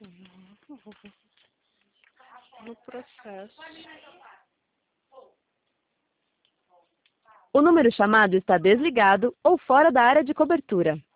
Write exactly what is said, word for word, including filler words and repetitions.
No processo. O número chamado está desligado ou fora da área de cobertura.